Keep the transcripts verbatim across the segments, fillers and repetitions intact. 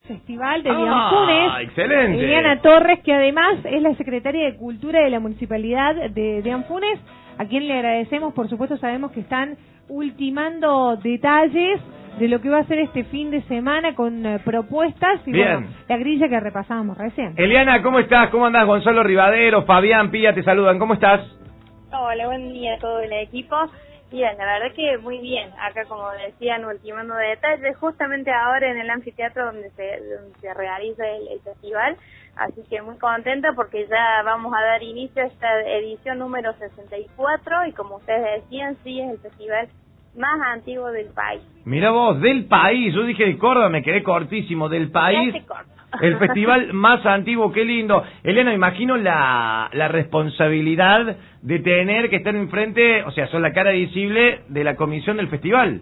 Festival de Ah, Dianfunes. excelente. Eliana Torres, que además es la secretaria de Cultura de la Municipalidad de Dianfunes, a quien le agradecemos, por supuesto sabemos que están ultimando detalles de lo que va a ser este fin de semana con uh, propuestas y Bien. bueno, la grilla que repasábamos recién. Eliana, ¿cómo estás? ¿Cómo andás? Gonzalo Rivadero, Fabián, Pía, te saludan. ¿Cómo estás? Hola, buen día a todo el equipo. Bien, la verdad que muy bien. Acá, como decían, ultimando detalles, justamente ahora en el anfiteatro donde se, donde se realiza el, el festival. Así que muy contenta porque ya vamos a dar inicio a esta edición número sesenta y cuatro y como ustedes decían, sí es el festival más antiguo del país. Mira vos, del país. Yo dije de Córdoba, me quedé cortísimo. Del país. Ya se corta. El festival más antiguo, qué lindo. Elena, imagino la, la responsabilidad de tener que estar enfrente, o sea, son la cara visible de la comisión del festival.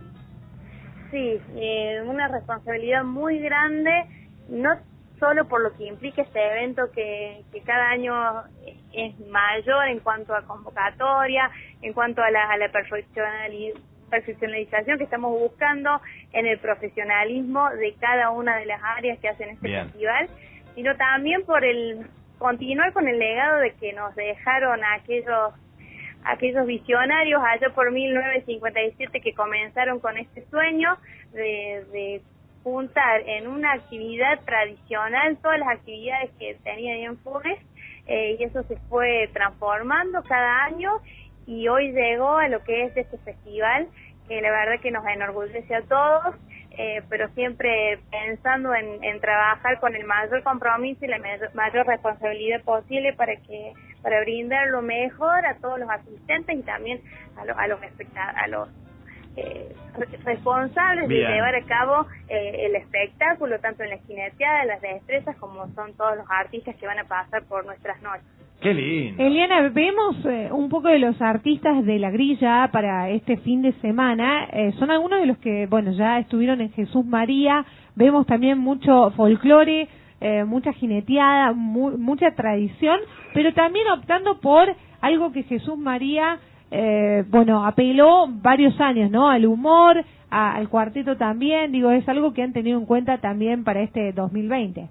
Sí, eh, una responsabilidad muy grande, no solo por lo que implica este evento que, que cada año es mayor en cuanto a convocatoria, en cuanto a la, a la perfeccionalidad. perfeccionalización que estamos buscando en el profesionalismo de cada una de las áreas que hacen este Bien. festival, sino también por el continuar con el legado de que nos dejaron aquellos aquellos visionarios allá por mil novecientos cincuenta y siete que comenzaron con este sueño de, de juntar en una actividad tradicional todas las actividades que tenía Dianfunes, eh, y eso se fue transformando cada año y hoy llegó a lo que es este festival, que la verdad que nos enorgullece a todos, eh, pero siempre pensando en, en trabajar con el mayor compromiso y la mayor, mayor responsabilidad posible para que para brindar lo mejor a todos los asistentes y también a, lo, a los espectadores, a los eh, responsables Bien. de llevar a cabo eh, el espectáculo, tanto en la jineteada, las destrezas, como son todos los artistas que van a pasar por nuestras noches. Qué lindo. Eliana, vemos eh, un poco de los artistas de la grilla para este fin de semana. Eh, son algunos de los que, bueno, ya estuvieron en Jesús María. Vemos también mucho folclore, eh, mucha jineteada, mu mucha tradición, pero también optando por algo que Jesús María, eh, bueno, apeló varios años, ¿no? Al humor, a, al cuarteto también. Digo, es algo que han tenido en cuenta también para este dos mil veinte.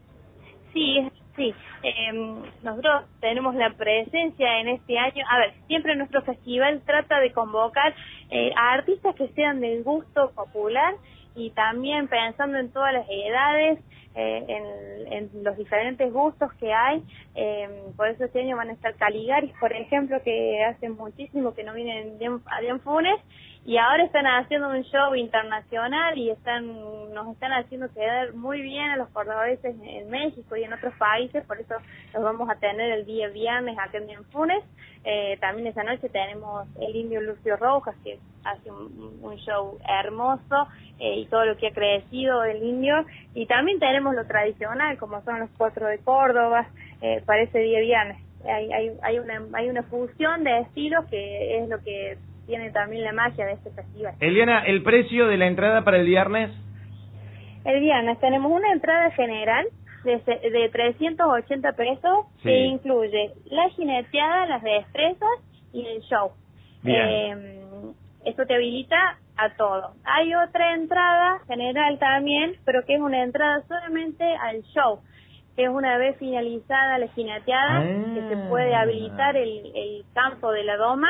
Sí, sí. Eh, nosotros tenemos la presencia en este año. A ver, siempre nuestro festival trata de convocar eh, a artistas que sean del gusto popular y también pensando en todas las edades, eh, en, en los diferentes gustos que hay. Eh, por eso este año van a estar Caligaris, por ejemplo, que hace muchísimo que no vienen a Dianfunes y ahora están haciendo un show internacional y están nos están haciendo quedar muy bien a los cordobeses en México y en otros países, por eso los vamos a tener el día viernes acá en Dianfunes. Eh, también esa noche tenemos el indio Lucio Rojas, que hace un, un show hermoso, eh, y todo lo que ha crecido el indio, y también tenemos lo tradicional, como son los cuatro de Córdoba, eh, para ese día viernes. Hay, hay, hay, una, hay una fusión de estilos que es lo que tiene también la magia de este festival. Eliana, ¿el precio de la entrada para el viernes? El viernes tenemos una entrada general de, de trescientos ochenta pesos, sí, que incluye la jineteada, las destrezas y el show. Bien. Eh, esto te habilita a todo. Hay otra entrada general también, pero que es una entrada solamente al show, que es una vez finalizada la jineteada, ah. que se puede habilitar el, el campo de la doma.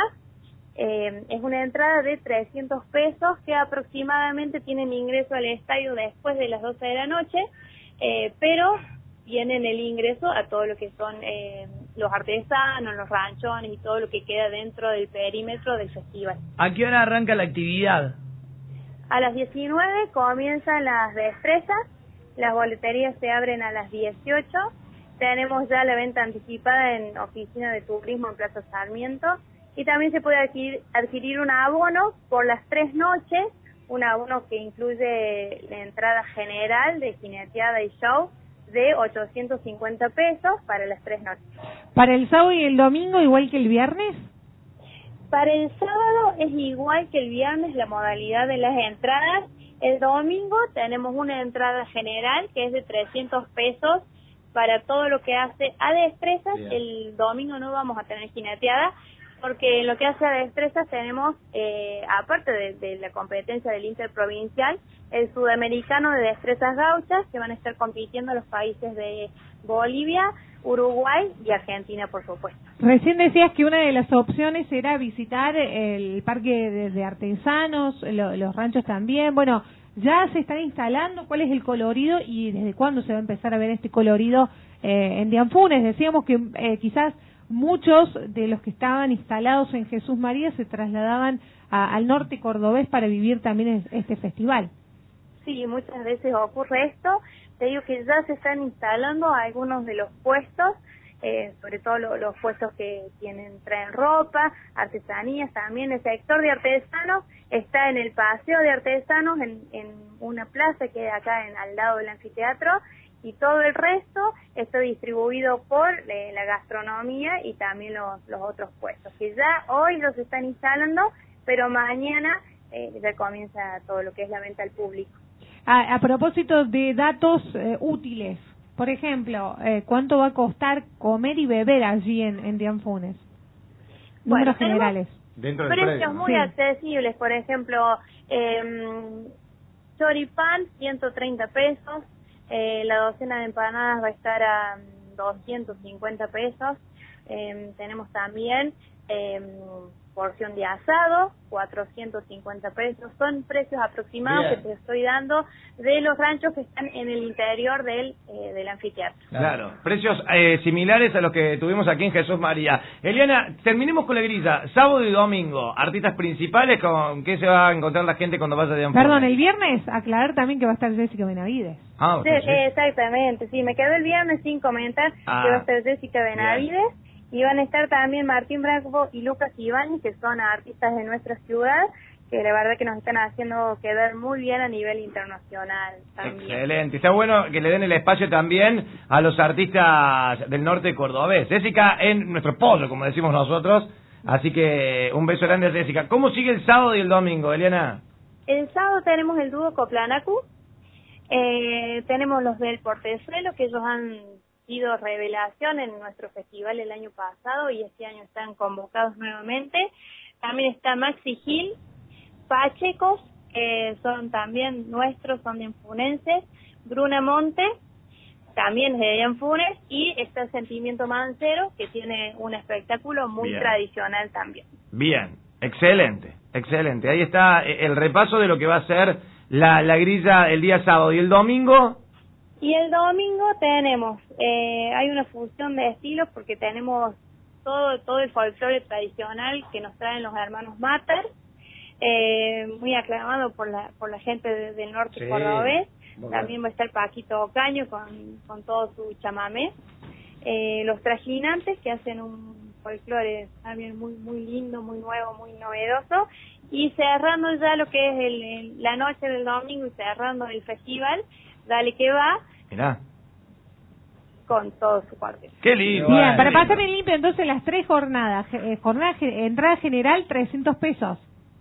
Eh, es una entrada de trescientos pesos que aproximadamente tienen ingreso al estadio después de las doce de la noche, eh, pero tienen el ingreso a todo lo que son eh, los artesanos, los ranchones y todo lo que queda dentro del perímetro del festival. ¿A qué hora arranca la actividad? A las diecinueve comienzan las destrezas, las boleterías se abren a las dieciocho, tenemos ya la venta anticipada en Oficina de Turismo en Plaza Sarmiento, y también se puede adquirir, adquirir un abono por las tres noches, un abono que incluye la entrada general de jineteada y show de ochocientos cincuenta pesos para las tres noches. ¿Para el sábado y el domingo igual que el viernes? Para el sábado es igual que el viernes la modalidad de las entradas. El domingo tenemos una entrada general que es de trescientos pesos para todo lo que hace a destrezas. Bien. El domingo no vamos a tener jineteada, porque en lo que hace a destrezas tenemos, eh, aparte de, de la competencia del interprovincial, el sudamericano de destrezas gauchas, que van a estar compitiendo los países de Bolivia, Uruguay y Argentina, por supuesto. Recién decías que una de las opciones era visitar el parque de, de artesanos, lo, los ranchos también. Bueno, ya se están instalando. ¿Cuál es el colorido y desde cuándo se va a empezar a ver este colorido eh, en Dianfunes? Decíamos que eh, quizás muchos de los que estaban instalados en Jesús María se trasladaban a, al norte cordobés para vivir también este festival. Sí, muchas veces ocurre esto. Te digo que ya se están instalando algunos de los puestos, eh, sobre todo lo, los puestos que tienen traen ropa, artesanías también. El sector de artesanos está en el paseo de artesanos, en, en una plaza que hay acá en, al lado del anfiteatro, y todo el resto está distribuido por eh, la gastronomía y también los, los otros puestos, que ya hoy los están instalando, pero mañana eh, ya comienza todo lo que es la venta al público. A, a propósito de datos eh, útiles, por ejemplo, eh, ¿cuánto va a costar comer y beber allí en, en Dianfunes? Números Bueno, generales. Dentro del precios predio, ¿no? muy Sí. accesibles, por ejemplo, eh, choripán, ciento treinta pesos, eh, la docena de empanadas va a estar a doscientos cincuenta pesos, eh, tenemos también eh, porción de asado, cuatrocientos cincuenta pesos. Son precios aproximados Bien. que te estoy dando de los ranchos que están en el interior del, eh, del anfiteatro. Claro, precios eh, similares a los que tuvimos aquí en Jesús María. Eliana, terminemos con la grilla. Sábado y domingo, artistas principales, ¿con qué se va a encontrar la gente cuando vaya de Dianfunes? Perdón, el viernes aclarar también que va a estar Jessica Benavides. Ah, Sí, ok, sí. exactamente, sí, me quedó el viernes sin comentar Ah, que va a estar Jessica Benavides, y van a estar también Martín Bravo y Lucas Ibáñez, que son artistas de nuestra ciudad, que la verdad que nos están haciendo quedar muy bien a nivel internacional también. Excelente, está bueno que le den el espacio también a los artistas del norte cordobés. Jessica en nuestro pollo, como decimos nosotros, así que un beso grande a Jessica. ¿Cómo sigue el sábado y el domingo, Eliana? El sábado tenemos el dúo Coplanacu, eh, tenemos los del Portezuelo, que ellos han sido revelación en nuestro festival el año pasado y este año están convocados nuevamente. También está Maxi Gil, Pachecos, que son también nuestros, son dianfunenses, Bruna Monte, también es de Dianfunes, y está Sentimiento Mancero, que tiene un espectáculo muy Bien. tradicional también. Bien, excelente, excelente. Ahí está eh, el repaso de lo que va a ser la, la grilla el día sábado y el domingo. Y el domingo tenemos, eh, hay una fusión de estilos porque tenemos todo todo el folclore tradicional que nos traen los hermanos Mater, eh, muy aclamado por la por la gente de, del norte Sí, cordobés. muy También va a estar Paquito Ocaño con, con todo su chamamé. Eh, los Trajinantes, que hacen un folclore también muy muy lindo, muy nuevo, muy novedoso. Y cerrando ya lo que es el, el- la noche del domingo y cerrando el festival, Dale que va, Mirá, con todo su parte. qué lindo. Bien, Qué para lindo. pasar en limpio, entonces las tres jornadas. Eh, jornada, ge- entrada general, trescientos pesos.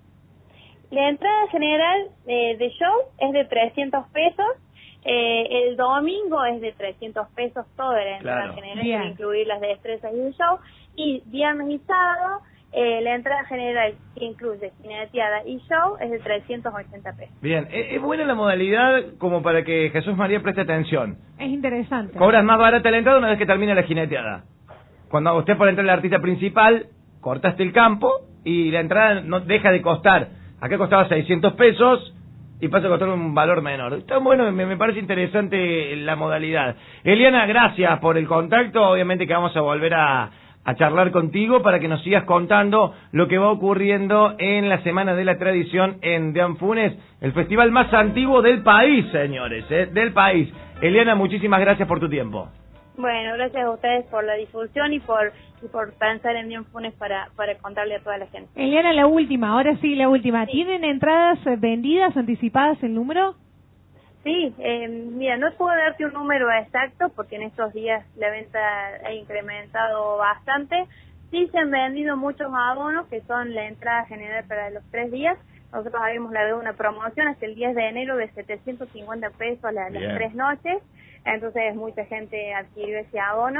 La entrada general eh, de show es de trescientos pesos, eh, el domingo es de trescientos pesos toda la entrada Claro. general, Bien. para incluir las destrezas y el show, y viernes y sábado eh, la entrada general que incluye jineteada y show es de trescientos ochenta pesos. Bien, es, es buena la modalidad como para que Jesús María preste atención. Es interesante. Cobras más barata la entrada una vez que termina la jineteada. Cuando usted por entrar al artista principal, cortaste el campo y la entrada no deja de costar. Acá costaba seiscientos pesos y pasa a costar un valor menor. Está bueno, me, me parece interesante la modalidad. Eliana, gracias por el contacto. Obviamente que vamos a volver a, a charlar contigo para que nos sigas contando lo que va ocurriendo en la Semana de la Tradición en Dianfunes, el festival más antiguo del país, señores, ¿eh? del país. Eliana, muchísimas gracias por tu tiempo. Bueno, gracias a ustedes por la difusión y por y por pensar en Dianfunes para, para contarle a toda la gente. Eliana, la última, ahora sí, la última. ¿Tienen entradas eh, vendidas, anticipadas el número? Sí, eh, mira, no puedo darte un número exacto porque en estos días la venta ha incrementado bastante. Sí se han vendido muchos abonos que son la entrada general para los tres días. Nosotros habíamos dado una promoción hasta el diez de enero de setecientos cincuenta pesos la- las Bien. tres noches. Entonces mucha gente adquirió ese abono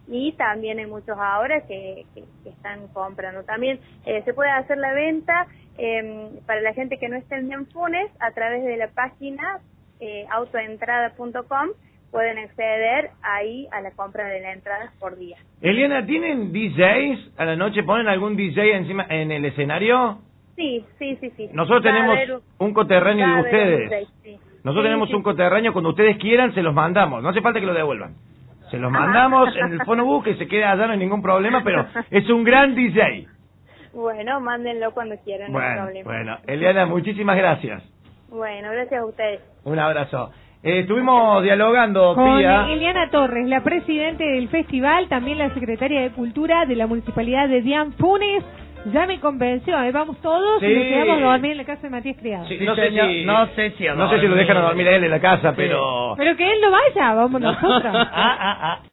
y también hay muchos ahora que, que, que están comprando. También eh, se puede hacer la venta eh, para la gente que no esté en Funes a través de la página eh, autoentrada punto com. Pueden acceder ahí a la compra de la entrada por día. Eliana, ¿tienen D Js a la noche? ¿Ponen algún D J encima en el escenario? Sí, sí, sí, sí. Nosotros Va a tenemos haber un- un coterráneo va de a haber un ustedes. D J, sí. Nosotros Sí, tenemos sí, un coterráneo, cuando ustedes quieran se los mandamos. No hace falta que lo devuelvan. Se los mandamos en el phonobús, que se quede allá, no hay ningún problema, pero es un gran D J. Bueno, mándenlo cuando quieran, no hay Bueno, problema. bueno. Eliana, muchísimas gracias. Bueno, gracias a ustedes. Un abrazo. Eh, estuvimos dialogando, Con Pía. Eliana Torres, la presidente del festival, también la secretaria de Cultura de la Municipalidad de Dian Funes. Ya me convenció, ¿eh? Vamos todos Sí. y nos quedamos a dormir en la casa de Matías Criado. Sí, Sí, no, sé señor. si, No sé si a no sé si lo dormir. dejan a dormir a él en la casa, pero... Pero que él no vaya, vamos nosotros. Ah, ah, ah.